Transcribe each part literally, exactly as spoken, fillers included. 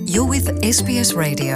You're with S B S Radio.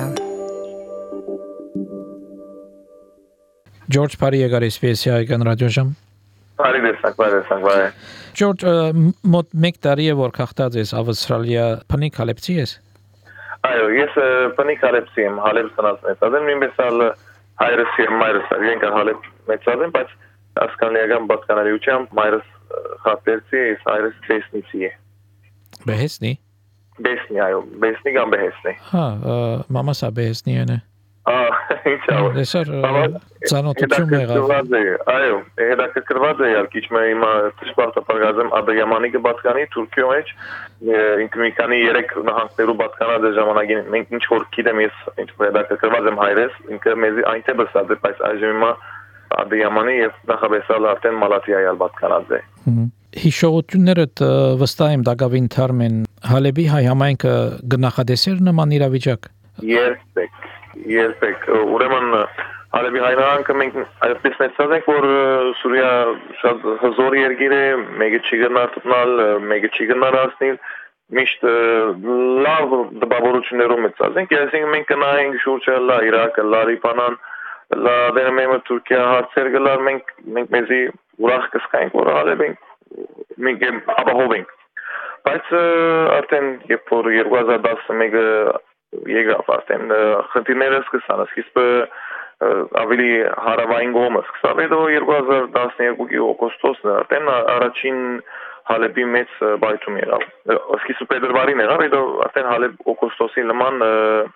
George Pariyegար S B S-ի հայկական ռադիոժամ։ Բարի դեսակ, բարի դեսակ, բարի։ George, մոտ մեկ տարի է որ խախտած ես Ավստրալիա, փնիկ հալեպցի ես։ Այո, ես փնիկ հալեպցի եմ, հալեպ ծնած մեծած եմ, նույնպես ալ հայրս եւ մայրս իրենք հալեպ մեծած են, բայց ասկանլիական բացկանալիությամբ մայրս խախտեցի, ես հայրս բեսնիցի է։ Բեսնի։ Բեսնի, այո, բեսնի կամ բեսնի։ Հա, մամասա բեսնի է։ Ահա, ինչ ա։ Դեսար ծանոթություն եղավ։ Այո, հետաքրքրված է յալ քիչ մը հիմա դժբախտաբար Ադրիամանի կբացկանի Թուրքիո մեջ ինքը մի քանի երեք նահանգներու բացկանած է ժամանակին մենք ինչ որ գիտեմ ես ինչ որ հետաքրքրված եմ հայրես ինքը մեզի այնտեղ բացած է բայց այժմ հիմա Ադրիամանի եւ նախաբեսալ արդեն Մալաթիայի բացկանած է։ Հիշողություններդ վստահ եմ դակավին թարմեն Հալեբի հայ համայնքը գնահատեսեր նման իրավիճակ։ Երբեք Երբեք ուրեմն Հալեբի հայնանքը մենք այդպես նշած ենք որ Սուրիա շատ հզոր երկիր է, մեկը չի գնահատել, մեկը չի գնահատել, միշտ լավ դպավորություններով մեծած ենք, այսինքն մենք կնայենք շուրջը լա Իրաքը, լա Լիբանան, լա դերմեմը Թուրքիա հարցեր գլար մենք մենք մեզի ուրախ կսկայինք որ Հալեբին մենք ապահով ենք։ Բայց արդեն երբ որ երկու հազար տասնմեկը եկավ արդեն խնդիրները սկսան, սկիզբը ավելի հարավային կողմը սկսավ, հետո երկու հազար տասներկուի օգոստոսն արդեն առաջին Հալեբի մեծ բայթում եղավ։ Սկիզբը փետրվարին եղավ, հետո արդեն Հալեբ օգոստոսի նման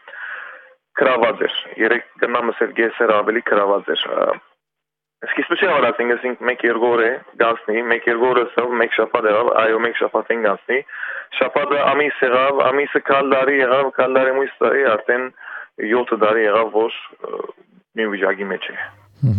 գրաված էր։ Երեք գնամս էր գեսեր ավելի գրաված էր։ Սկիզբը չի ավարտին, ասենք մեկ երկու օր է գանցնի, մեկ երկու օրը սավ, մեկ շաբաթ եղավ, այո մեկ շաբաթին գանցնի, շաբաթը ամիս եղավ, ամիսը քալ տարի եղավ, քալ տարի մույս տարի արդեն յոթ տարի եղավ, որ մի վիճակի մեջ է։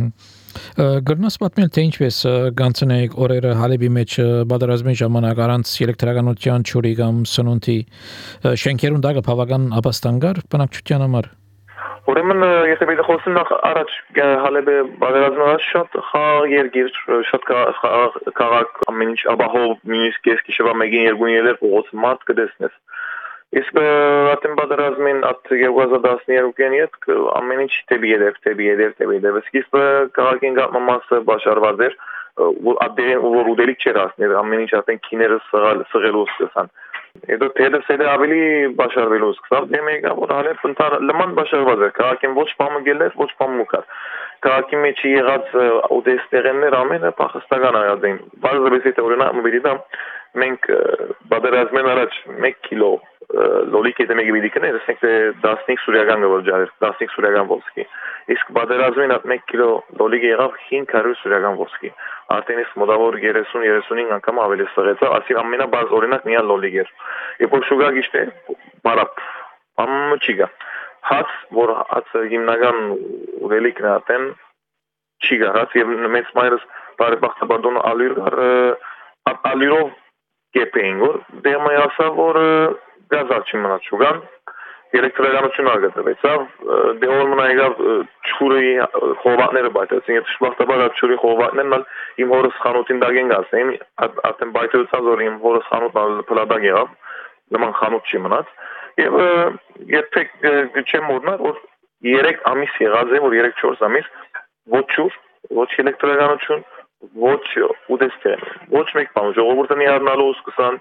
Գրնաս պատմել թե ինչպես գանցնեիք օրերը Հալեբի մեջ բادرազմի ժամանակ առանց էլեկտրականության ճուրի կամ սնունդի շենքերուն դակը բավական ապաստանգար բնակչության համար։ Ուրեմն եթե պետք է խոսեմ նախ առաջ Հալեբը բادرազմը շատ խաղ երկիր, շատ քաղաք ամեն ինչ ապահով, նույնիսկ կեսգիշերվա մեկին երկու ելեր փողոց մարդ կտեսնես։ Իսկ արդեն բادرազմին at երկու հազար տասներկուին հետ ամեն ինչ տեպի ելեր, տեպի ելեր, տեպի ելեր։ Սկիզբը քաղաքին գա մասը բաշարված էր, որ ադերեն որ ուդելիք չէր ասներ, ամեն ինչ արդեն քիները սղալ սղելու սկսան։ Հետո թեթև սեդը ավելի բաշարվելու սկսավ, դե մեկա որ Հալեբ ընթար լման բաշարված էր, քաղաքին ոչ բամը գելեր, ոչ բամը կար։ Քաղաքի մեջ եղած ուդեստեղեններ ամենը փախստական արած էին։ Բարձրապես եթե օրինակ մվիրիդամ մենք բادرազմեն առաջ մեկ կիլո լոլիկ եթե մեկի մի դիկներ, ասենք թե տասնհինգ սուրիական գվրջար, տասնհինգ սուրիական ոսկի։ Իսկ բادرազմին at մեկ կիլո լոլիկ եղավ հինգ հարյուր սուրիական ոսկի։ Արդեն իսկ մոտավոր երեսուն երեսունհինգ անգամ ավելի սղեցավ, ասի ամենաբարձ օրինակ միան լոլիկ էր։ Երբ որ շուգա գիշտե բարապ, ամը չի գա։ Հաց, որ հացը հիմնական ուղելիքն է ատեն, չի գա հաց և մեծ մայրս բարեբախտաբարդոն ալյուր գար, ալյուրով կեպ էին, որ դեղմը ասա, որ գազալ չի մնաց շուգան, էլեկտրականություն արգտվեցավ, դեղոր մնա եղավ չուրի խողվատները բայթեցին, եթե շբախտաբար այդ չուրի խողվատներն իմ հորս խանութին դագեն գասեին, արդեն բայթեցած որ իմ հորս խանութն պլադագ եղավ, նման խանութ չի մնաց, և երբեք չեմ մորնար, որ երեք ամիս եղած է, որ երեք չորս ամիս, ոչ չուր, ոչ էլեկտրականություն, ոչ ուդեստեղեն, ոչ մեկ բան, ժողովուրդը միառնալու սկսան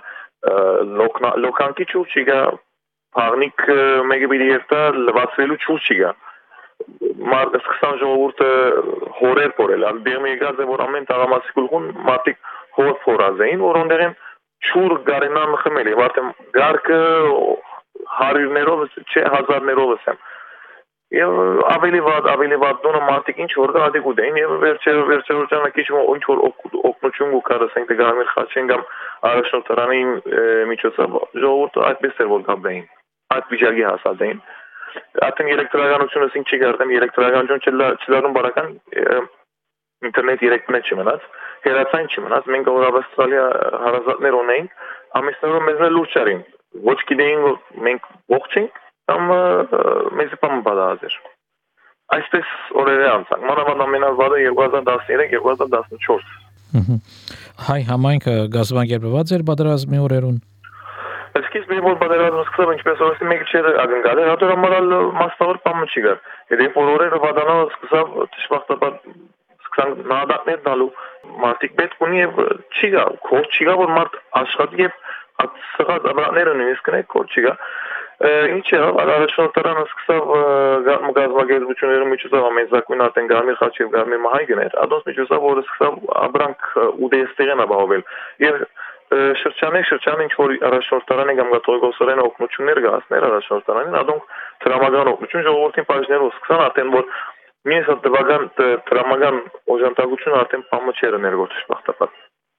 լոկանքի չուր չի գա, Փաղնիկ մեկը պիտի երտա լվացվելու չուր չի գա։ Մարդը սկսան ժողովուրդը հորեր փորել, ալ դեղմ եկած է որ ամեն տաղամասի գլխուն մարդիկ հոր փորած էին, որ ոնդեղ են չուր գարենան խմել, եւ արդեն գարկը հարյուրներով, չէ հազարներով եմ։ Եվ ավելի վատ, ավելի վատ դոնը մարդիկ ինչ որ գադիկ ուտեին եւ վերջերով վերջերոջանը քիչ ինչ որ օգնություն կար, ասենք թե գամիր խաչեն կամ առաջնորդարանի միջոցով ժողովուրդը այդպես էր որ գաբեին։ Այդ վիճակի հասած էին։ Արդեն էլեկտրականությունը ասենք չի գարտեմ, էլեկտրականություն չլարում բարական ինտերնետ երեքնետ չմնաց, հեռացան չմնաց, մենք որ Ավստրալիա հարազատներ ունեինք, ամիսներով մեզ լուրջ արին։ Ոչ գիտեին որ մենք ողջ ենք կամ մեզ բան բադած էր։ Այսպես օրերը անցան։ Մանավանդ ամենավատը երկու հազար տասներեք երկու հազար տասնչորս։ Հայ համայնքը գազվագերբված էր պատերազմի օրերուն։ Սկիզբը որ բادرազմը սկսավ ինչպես որ ասի մեկ չէր ակնկալ էր հատոր համարալ մասնավոր բանը չի գար եթե որորերը վադանալը սկսավ դժբախտաբար սկսան նահատակներ տալու մարդիկ պետք ունի եւ չի գա քոր չի գա որ մարդ աշխատի եւ սղած ապրանքները նույնիսկ կնեք քոր չի գա ինչ է առաջնորդարանը սկսավ գազագերբությունների միջոցով ամենազակույն արտեն գարմիր խաչ եւ գարմիր մահայ գներ ադոնց միջոցով որ սկսավ ապրանք ուդեստերեն ապահովել եւ շրջանի շրջանի ինչ որ առաջնորդարանը կամ գաթողիկոսերեն օգնություններ գասներ առաջնորդարանին ադոնք դրամական օգնություն ժողովրդին բաժներով սկսան արդեն որ մինչ դվական դրամական օժանդակությունը արդեն բամը չէր ներգործի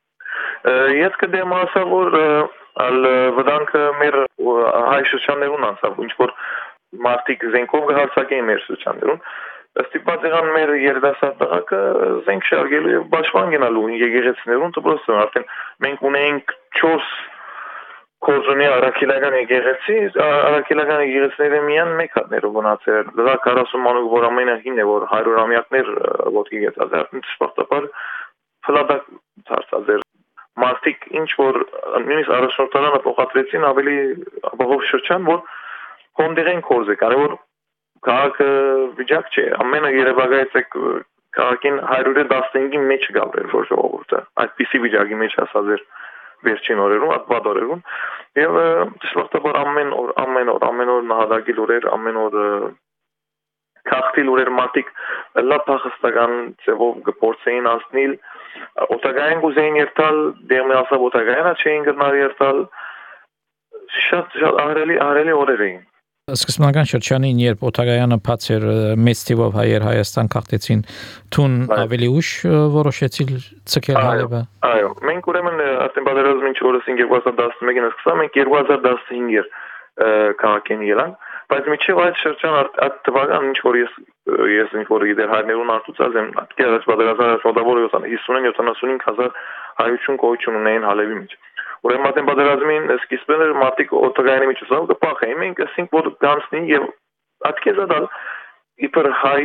Ես կդեմ ասա որ ալ վտանգը մեր հայ շրջաններուն անցավ ինչ որ մարդիկ զենքով գահարցակեն մեր շրջաններուն ստիպած եղան մեր երիտասարդ տղաքը զենք շարժելու եւ պաշտպան գնալու եկեղեցիներուն դպրոցներուն արդեն մենք ունենք չորս կորզունի արաքելական եկեղեցի արաքելական եկեղեցիների միան մեկ հատներով մնացել դա քառասուն մանուկ որ ամենահին է որ հարյուրամյակներ ոտքի գեցած արդեն դժբախտաբար ֆլադակ դարձած էր մարդիկ ինչ որ նույնիսկ առաջնորդարանը փոխադրեցին ավելի ապահով շրջան որ հոնդերեն կորզե կարևոր քաղաքը վիճակ չէ ամենը երևակայեց քաղաքին հարյուր տասնհինգի մեջ գալու որ ժողովուրդը այդպիսի վիճակի մեջ ասած էր վերջին օրերում ապա օրերում եւ դժբախտաբար ամեն օր ամեն օր ամեն օր նահատակի լուրեր ամեն օր քաղաքի լուրեր մարդիկ լավ փախստական ծևով գործեին անցնել օտագային գուզեին երթալ դերմասա օտագայինա չէին գտնալ երթալ շատ շատ ահրելի ահրելի օրեր էին Սկզբնական շրջանին երբ օտագայանը բաց էր մեծ թիվով հայեր Հայաստան քաղտեցին թուն ավելի ուշ որոշեցիլ ցկել հալեբը Այո մենք ուրեմն արդեն բادرազմ ինչ որս երկու հազար տասնմեկին սկսա մենք երկու հազար տասնհինգ քաղաքին ելան բայց միջև այդ շրջան այդ թվական ինչ որ ես ես ինչ որ իդեր հայերուն արտուցած եմ դեռ բادرազարը սոդավոր հիսուն յոթանասունհինգ հազար հայություն կողություն ունեին հալեբի մեջ Ուրեմն արդեն բادرազմին սկիզբն էր մարդիկ օտոգայանի միջոցով կփախեին մենք ասենք որ գանցնի եւ ատկեզադալ իբր հայ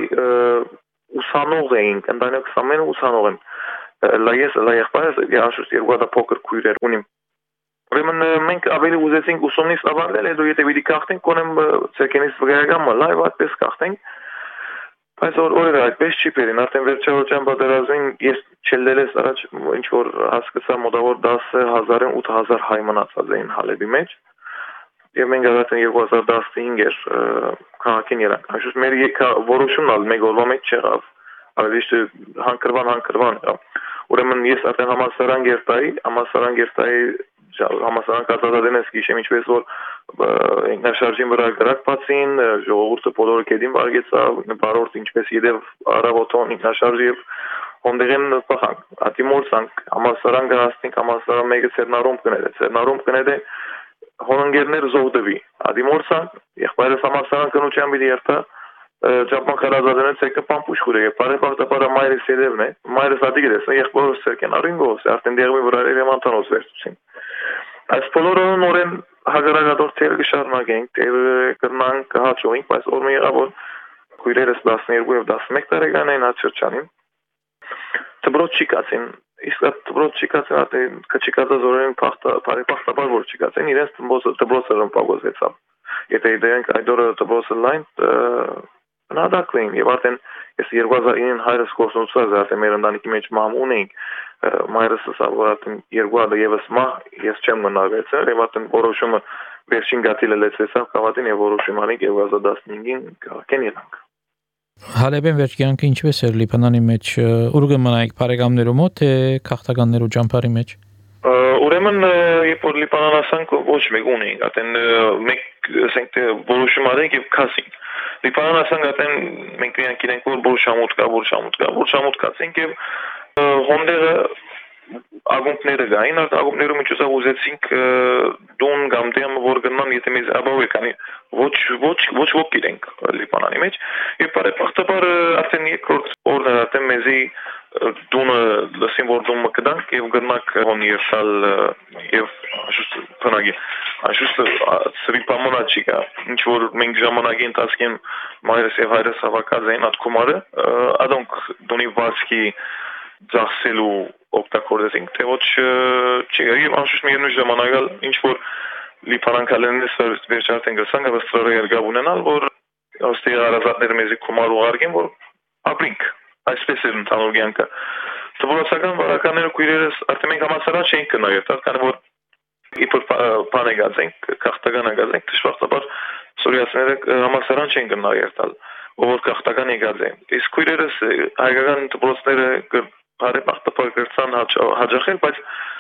ուսանող էին ընդանոք ամենը ուսանող են լայես լայեղբայրս яշուս երկու հատ փոքր քույրեր ունիմ Ուրեմն մենք ավելի ուզեցինք ուսումնից ավարտել հետո եթե պիտի կախտենք կոնեմ ցերկենից վգայական լայվ այդպես կախտենք Բայց որ օրերը այդպես չի բերին արդեն վերջավորության բادرազմին ես չելելես առաջ ինչ որ հասկացա մոտավոր դասը հազարին ութ հազար հայ մնացած էին Հալեբի մեջ եւ մենք արդեն երկու հազար տասնհինգ էր քաղաքին երանք այսուց մեր որոշումն ալ մեկ օրվա մեջ չեղավ ավելի հանկրվան հանկրվան ուրեմն ես արդեն համասարան գերտայի համասարան գերտայի համասարան կատարադենես գիշեմ ինչպես որ ինքնաշարժին վրա գրակ բացին ժողովուրդը բոլորը կեդին վարգեցավ բարորդ ինչպես յետև արավոտոն ինքնաշարժի եւ հոնդերեն փախանք ատիմորսանք համասարան գնացինք համասարան մեկը ցերնարում կները ցերնարում կները հոնգերներ զոհդվի ատիմորսան եղբայրս համասարան կնոջան մի երթա Ճապան խարազադենից եկը պամպուշ խուրը եւ բարեբախտաբար մայրս ելևն է մայրս ադիգ դես եղբորս սերկեն արինգոս արդեն դերմի վրա էլեմանտանոս վերցուցին Այս բոլորը նորեն հագարագադոր թեր կշարունակենք թեր կրնանք հաճոյինք բայց օրը եղավ որ քույրերս տասներկու եւ տասնմեկ տարեկան են այդ շրջանին դբրոց չիկացին իսկ այդ դբրոց չիկացին արդեն կչիկացած օրերին փախտա բարեբախտաբար որ չիկացին իրենց դբրոցը ռմպագոզեցավ եթե դրանք այդ օրը դբրոցը լայն նադակվին եւ արդեն ես երկու հազար ինին հայրս կորսնուցած արդեն մեր ընտանիքի մեջ մամ ունեինք մայրս ասավ որ արդեն երկու հատ եւս մահ ես չեմ մնացել եւ արդեն որոշումը վերջին գաթիլը լեցեցավ կավատին եւ որոշում անենք երկու հազար տասնհինգին քաղաքեն երանք Հալեբեն վերջյանքը ինչպես էր Լիբանանի մեջ ուր գմնայիք բարեկամներու մոտ թե քաղաքականներու ճամփարի մեջ Ուրեմն երբ որ Լիբանանասանք ոչ մեկ ունեինք արդեն մեկ ասենք թե որոշում արենք եւ քասինք Լիբանանասանք արդեն մենք միայն գիտենք որ որոշամուտ կա որոշամուտ կա որոշամուտ կացինք եւ հոնդերը ագունտները գային ագունտներու միջոցով ուզեցինք դուն կամ դեմ որ գնան եթե մեզ ապահովի կանի ոչ ոչ ոչ ոք գիտենք Լիբանանի մեջ եւ բարեբախտաբար արդեն երկրորդ օրն արդեն մեզի դունը լսին որ դումը կդանք եւ գնանք հոնի երսալ եւ աշուտ փնագի աշուտ սրիպամանաչիկա ինչ որ մենք ժամանակի ընթացքին մայրս եւ հայրս հավաքած էին այդ կոմարը ադոնք դունի վասկի ծախսելու օգտագործենք թե ոչ չի եւ աշուտ միևնույն ժամանակալ ինչ որ Լիբանան կալենից վերջարդեն գցան Ավստրալիա երգավ ունենալ, որ ոստի հարազատները մեզի կոմար ուղարկեն, որ ապրինք, այսպես էր ընդհանուր կյանքը։ Դպրոցական վարականները քույրերս արդեն մենք համասարան չէինք կնայել, քանի որ իբր բան եկածենք, քաղաքական եկածենք, դժբախտաբար սուրիացիները համասարան չեն կնայել, որ քաղաքական եկած են։ Իսկ քույրերս հայկական դպրոցները բարեբախտաբար գրցան հաջողել, բայց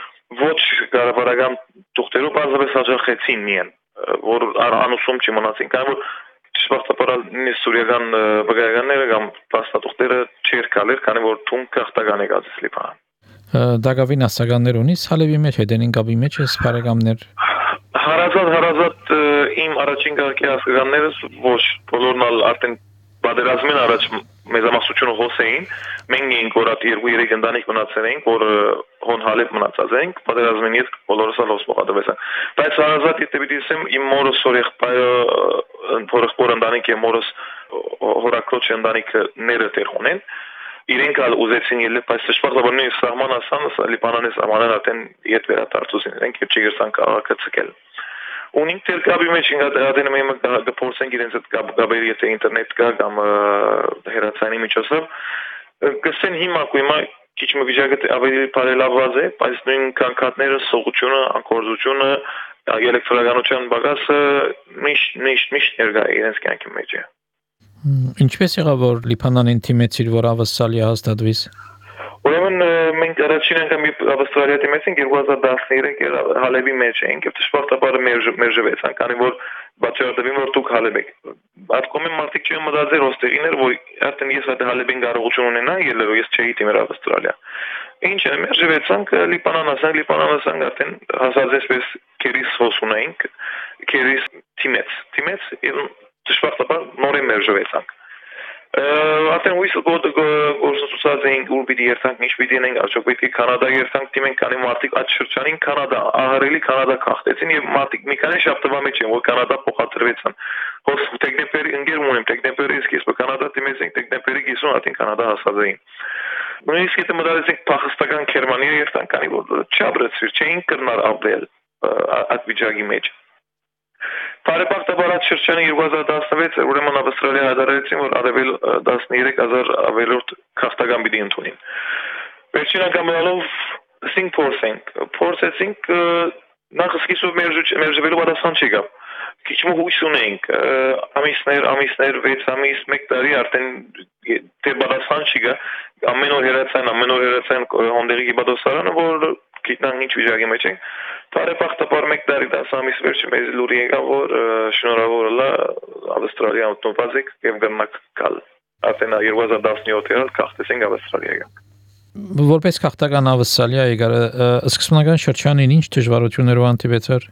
ոչ կառավարական թուղթերով բազմապես հաջողեցին միայն, որ անուսում չմնացին, քանի որ դժբախտաբար սուրիական բգայականները կամ փաստաթուղթերը չեր կալեր, քանի որ թուն քաղաքական եկած է Լիբանան։ Դագավին ասականներ ունիս Հալեբի մեջ, հետենին կապի մեջ ես բարեկամներ։ Հարազատ հարազատ իմ առաջին կարգի ասականներս ոչ բոլորն արդեն պատերազմին առաջ մեծամասնությունը հոսեին, մենք էինք որ այդ երկու երեք ընտանիք մնացել էինք, որ հոն Հալեբ մնացած էինք, պատերազմին հետ բոլորս ալոս մոկադվեցան։ Բայց հարազատ եթե պիտի ասեմ, իմ մորս որ եղբայրը փորախոր ընտանիք է մորս հորակրոջ ընտանիքը ները տեղ ունեն, իրենք ալ ուզեցին ելնել, բայց դժբախտաբար նույն սահման ասան, Լիբանանի սահմանն արդեն իդ վերադարձուցին, իրենք եւ չգրսան քաղաքը ցկել։ Ունենք դեր կապի մեջ ինգադենում եմ կփորձենք իրենց այդ կապերի եթե ինտերնետ կա կամ հեռացանի միջոցով կսեն հիմա կույմա քիչ մի վիճակը ավելի բարելավված է, բայց նույն կանգատները, սողությունը, անկորձությունը, էլեկտրականության բագասը միշտ միշտ միշտ ներկա է իրենց կյանքի մեջ է։ Ինչպես եղավ որ Լիբանանին թիմեցիր որ Ավստրալիա հաստատվիս։ Ուրեմն մենք առաջին անգամ Ավստրալիա դիմեցինք երկու հազար տասներեք Հալեբի մեջ էինք եւ դժբախտաբար մերժվեցան, քանի որ բացառությամբ որ դուք Հալեբ եք։ Այդ կողմի մարդիկ չեն մտածել ոստերիներ, որ արդեն ես այդ Հալեբին կարողություն ունենա ելնելու, ես չէի դիմել Ավստրալիա։ Ինչ է մերժվեցանք Լիբանան ասանք, Լիբանան ասանք արդեն հասած էսպես քերիս հոս ունենք, քերիս թիմեց, թիմեց դժբախտաբար նորեն մերժվեցանք։ Արդեն հույս գործընթացած էինք ուր պիտի երթանք, ինչ պիտի ենք, արդյոք պետք է Կանադա երթանք, դիմենք քանի մարդիկ այդ շրջանին Կանադա, ահռելի Կանադա քաղտեցին եւ մարդիկ մի քանի շաբթվա մեջ են, որ Կանադա փոխադրվեցան։ Հոս դեկտեմբերի ընկերում ունեմ, դեկտեմբերի սկիզբը Կանադա դիմեցինք, դեկտեմբերի կեսին արդեն Կանադա հասած էին։ Նույնիսկ եթե մտածեցինք փախստական Գերմանիա երթանք, քանի որ չաբրեցիր, չէին կրնար ապրել այդ վիճակի մեջ։ Բարեբախտաբար այդ շրջանը երկու հազար տասնվեց ուրեմն Ավստրալիա հայտարարեցին, որ արևել տասներեք հազար ավելորդ քաղաքական պիտի ընդունին։ Վերջին անգամելով think փորձենք, փորձեցինք նախ սկիզբում մերժվելու պատասխան չեկավ։ Քիչ մը հույս ունենք, ամիսներ, ամիսներ, վեց ամիս, մեկ տարի արդեն դե պատասխան չկա, ամեն օր հերացան, ամեն օր հերացան հոնդերի գիբադոսարանը, որ գիտնան ինչ վիճակի մեջ ենք։ Բարեբախտաբար մեկ տարի դաս ամիս վերջը մեզ լուրի եկավ, որ շնորհավոր լա Ավստրալիա ընդունված եք եւ գնանք գալ։ Արդեն երկու հազար տասնյոթ քաղտեցինք Ավստրալիա։ Որպես քաղաքական Ավստրալիա եկար սկզբնական շրջանին ինչ դժվարություններով հանդիպեցար։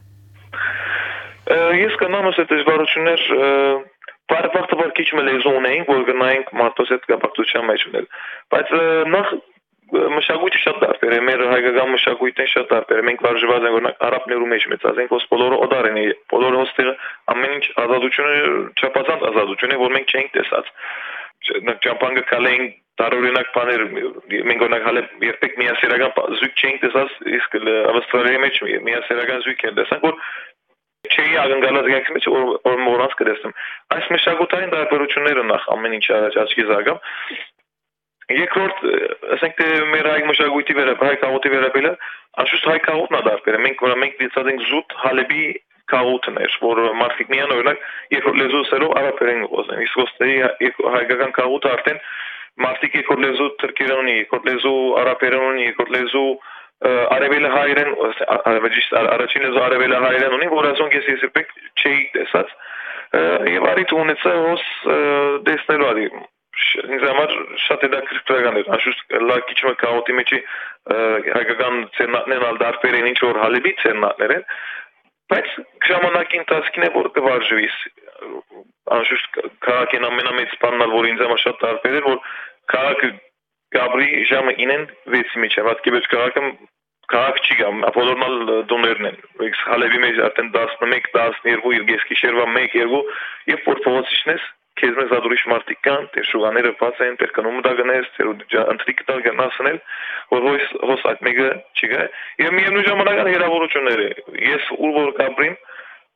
Ես կանամ ասել դժվարություններ բարեբախտաբար քիչ մը լեզու ունեինք, որ գնայինք մարդոս հետ կապակցության մեջ ունել։ Բայց նախ մշակույթը շատ տարբեր է, մեր հայկական մշակույթն շատ տարբեր է, մենք վարժված ենք օրինակ արաբներու մեջ մեծած ենք, ոս բոլորը օդար են, բոլորը ոստերը ամեն ինչ ազատությունը չափազանց ազատություն է, որ մենք չենք տեսած։ Ճամփանգը կալեին տարօրինակ բաներ, մենք օրինակ հələ երբեք միասերական զույգ չենք տեսած, իսկ Ավստրալիայի մեջ միասերական զույգ են տեսանք, որ չի ակնկալած եկած մեջ որ մորանց կդեսնեմ։ Այս մշակութային տարբերությունները նախ ամեն ինչ առաջ աչքի զարգամ։ Երկրորդ, ասենք թե մեր հայ մշակույթի վերաբերյալ, հայ քաղուտի վերաբերյալ, անշուշտ հայ քաղուտն է դարբեր։ Մենք որ մենք դիցած ենք զուտ Հալեբի քաղուտն էր, որ մարդիկ միան օրինակ երկրորդ լեզուսերով արաբերեն խոսեն։ Իսկ ոստերի հայկական քաղուտը արդեն մարդիկ երկրորդ լեզու թուրքերեն ունի, երկրորդ լեզու արաբերեն ունի, երկրորդ լեզու արևելը հայերեն, արևելից առաջին լեզու արևելը հայերեն ունի, որ ասոնք ես երբեք չի տեսած։ Եվ արիտ ունեցա հոս դեսնելու արի ինձ համար շատ հետաքրքրական էր, անշուշտ լա քիչ մը քաոտի մեջ հայկական ցերնատներն ալ դարբեր են ինչ որ Հալեբի ցերնատներ են, բայց ժամանակի ընթացքին է որ կվարժվիս, անշուշտ քաղաքին ամենամեծ բանն ալ որ ինձ համար շատ տարբեր էր, որ քաղաքը Գաբրի ժամը ինեն վեցի մեջ է, վատքի մեջ քաղաքը քաղաք չի գամ, բոլորն ալ դոներն են, իսկ Հալեբի մեջ արդեն տասնմեկ, տասներկու, երգեսկի շերվա մեկ, երկու, եւ որ փողոցիչն ես քեզ մեզ ադուրիշ մարդիկ կան, դեր շուղաները բաց են, դեր կնումը դա գնես, դեր ընտրիկ տալ գնասնել, որ հոս հոս այդ մեկը չգա։ Եվ միևնույն ժամանակ հերավորություններ է։ Ես ուր որ կապրիմ,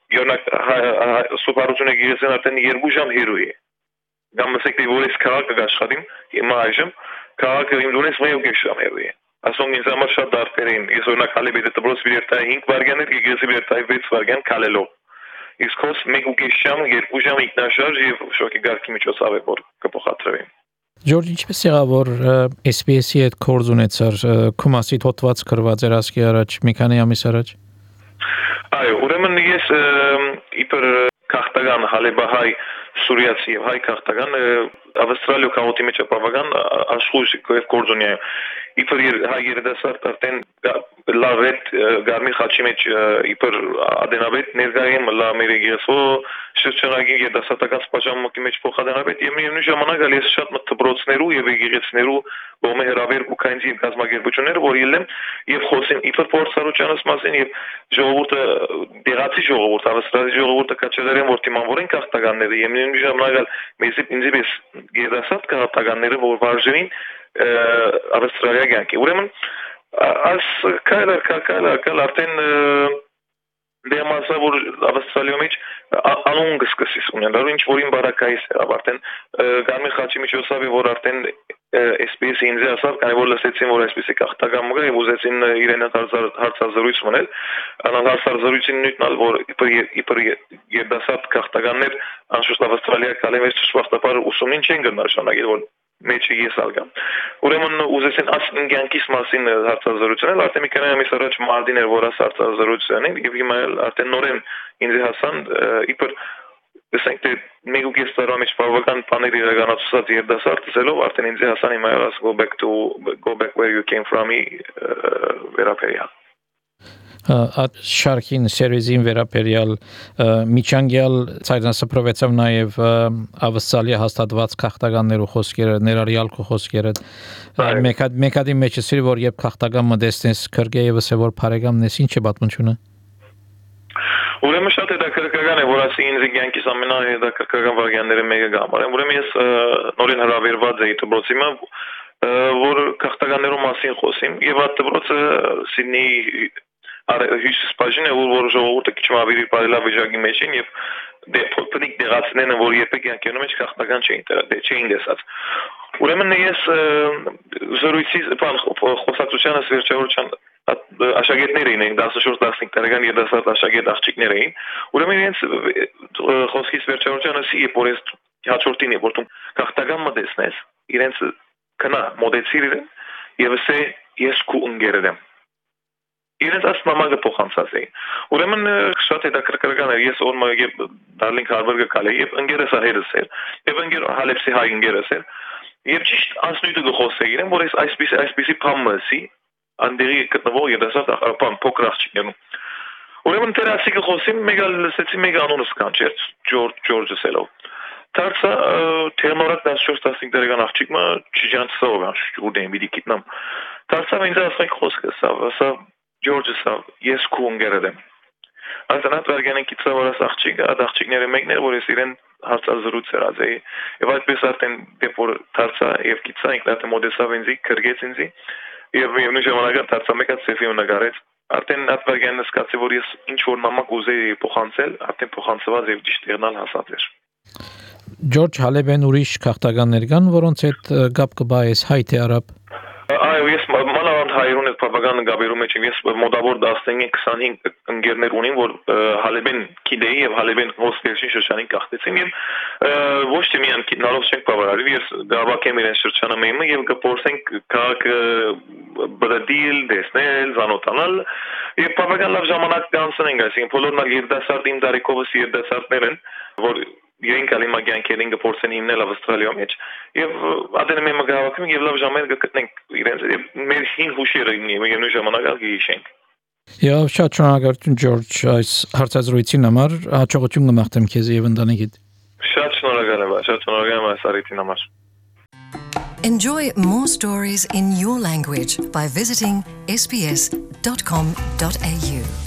Օրինակ սուպարությունը գիգեսեն արդեն երկու ժամ հերու է։ Կամ ասեք թե որ ես քաղաքը աշխատիմ, հիմա այժմ քաղաքը իմ դուրս մեկ ու ժամ հերու է։ Ասում ինձ համար շատ դարբեր են։ Ես օրինակ հալի բեդը դրոս վիրտայ հինգ վարգաներ, գիգեսի վիրտայ վեց վարգան քալելով։ Իսկ հոս մեկ ու ժամ, երկու ժամ ինքնաշարժ եւ շոկի գարկի միջոցով է որ կփոխադրվի։ Ջորջ, ինչպես եղավ որ S B S-ի հետ կորձ ունեցար Քումասի հոդված գրված էր ասկի առաջ մի քանի ամիս առաջ։ Այո, ուրեմն ես իբր քաղաքական հալեբահայ սուրիացի եւ հայ քաղաքական ավստրալիա կողմի մեջ բավական աշխուժ եւ կորձունյա իբր հայ երդասարտ արդեն լավետ գարմի խաչի մեջ իբր ադենաբետ ներգայեմ լա մերեգեսո շրջանագի երդասարտական սպաշամոկի մեջ փոխադենաբետ եւ միևնույն ժամանակ ալիս շատ մտբրոցներու եւ եկեղեցներու բոմե հրավեր ու քայնձի եւ գազագերբությունները որ ելեմ եւ խոսին իբր փորձառուճանս մասին եւ ժողովուրդը դեղացի ժողովուրդ ավստրալի ժողովուրդը կաչելերեն որ դիմանվորեն քաղաքականները եւ միևնույն ժամանակ մեզ ինձիպես երդասարտ քաղաքականները որ վարժին ավստրալիա գանքի ուրեմն as կայլա կայլա կայլա արդեն դեմասա որ ավստրալիա մեջ անուն գսկսիս ունեն դառը ինչ որին բարակայս է արդեն գամի խաչի միջոցով որ արդեն S B S-ի ինձ ասավ կանի որ լսեցին որ այսպեսի քաղաքական մգա եւ ուզեցին իրեն հարցազրույց մնել անալ հարցազրույցին նույնալ որ իբր իբր երդասարտ քաղաքականներ անշուշտ ավստրալիա կալեմես շուախտապար ուսումին չեն գնահատել որ մեջը ես ալգամ ուրեմն ուզեցին ասնգյանքիս մասին հարցազրույցնել արդեն մի քանի ամիս առաջ մարտին էր որ աս հարցազրույցն եւ հիմա արդեն նորեն ինձ հասան իբր ասենք թե մեկ ու կես տարվա մեջ բավական բաներ իրականացած երդասարտ ցելով արդեն ինձ հասան հիմա ասած go back to go back where you came from-ի վերապերյալ At շարքին սերվիզին վերապերյալ միջանկյալ ցայնասպրովեցավ նաև ավստրալիա հաստատված քաղաքականներու խոսքերը ներառյալ խոսքերը մեկադի մեջ է որ երբ քաղաքական մտածես քրգե եւս է որ բարեկամնես ինչ է պատմությունը Ուրեմն շատ հետաքրքրական է որ ասի ինձ ցանկիս ամենահետաքրքրական վարյանները մեկը գամարեմ ուրեմն ես նորին հրավիրված էի դպրոցի մը որ քաղաքականներու մասին խոսիմ եւ այդ դպրոցը Սիդնեի հյուսիս բաժինը որ ժողովուրդը քիչ ավելի բարելավիճակի մեջ են եւ դեպոտնիկ դերացնեն որ երբեք անկյանում մեջ քաղաքական չէին դե չէին դեսած ուրեմն ես զրույցի բան խոսակցությանը վերջավորության աշակերտներ էին տասնչորս տասնհինգ տարեկան երդասարտ աշակերտ աղջիկներ էին ուրեմն իրենց խոսքից վերջավորությանը սի որ ես հաջորդին որ դու քաղաքական մտածնես իրենց կնա մոդեցիր իրեն եւ ասե ես քու ընկերել եմ Իրենց ասմամագը փոխանցած էին։ Ուրեմն շատ հետաքրքրական էր ես օրը եւ Darling Harbour-ը կալե եւ ընկերս հայրս էր եւ ընկեր Հալեփսի հայ ընկերս էր եւ ճիշտ անցնույթը գխոսեի իրեն որ ես այսպեսի այսպեսի փամմասի անդերի գտնվող երդասարտ աղբան փոքր աղջիկներում Ուրեմն terasի գխոսիմ մեգալ լսեցի մեգ անունս կանչեր Ջորջ Ջորջը սելով Տարսա թերմորակ տասնչորս տասնհինգ տարեկան աղջիկը չջանցով շուտեն մի դիքիտնամ Տարսա ինձ ասեք խոսքը սա Ջորջը սա ես քու ընկերել եմ Անցանած վարգանին կիցավորած աղջիկը այդ աղջիկները մեկն էր որ ես իրեն հարցազրույց էր ազեի եւ այդպես արդեն դեպ որ դարձա եւ կիցա ինքնատե մոդեսավ ինձի քրգեց ինձի եւ միևնույն ժամանակ դարձա մեկը սեֆի նկարեց արդեն այդ վարգանը սկացի որ ես ինչ որ նամակ ուզեի փոխանցել արդեն փոխանցված եւ ճիշտ եղնալ հասած էր Ջորջ Հալեբեն ուրիշ քաղաքականներ կան որոնց հետ գապ կբայես հայ թե արաբ Այո, ես մանավանդ հայերուն հետ բավական գաբերում եմ, ես մոտավոր տասնհինգ քսանհինգ ընկերներ ունեմ, որ Հալեբեն կիդեի եւ Հալեբեն հոսպիտալի շրջանին կախտեցին եւ ոչ թե միայն նարով չենք բավարարի, ես գաբակեմ իրեն շրջանը մեմը եւ կփորձենք քաղաքը բրդիլ, դեսնել, զանոթանալ եւ բավական լավ ժամանակ կանցնենք, այսինքն բոլորն երդասարտ իմ դարիքովս երդասարտներ են, որ Իրենք ալի մագյանքերին կփորձեն հիմնել Ավստրալիա մեջ եւ ադենը մենք գավակում եւ լավ ժամեր կգտնենք իրենց մեր հին հուշերը նույն ժամանակը գիշենք Եվ շատ շնորհակալություն Ջորջ այս հարցազրույցին համար հաջողություն կմաղթեմ քեզ եւ ընտանիքիդ Շատ շնորհակալ եմ շատ շնորհակալ եմ այս առիթին համար Enjoy more stories in your language by visiting s b s dot com dot a u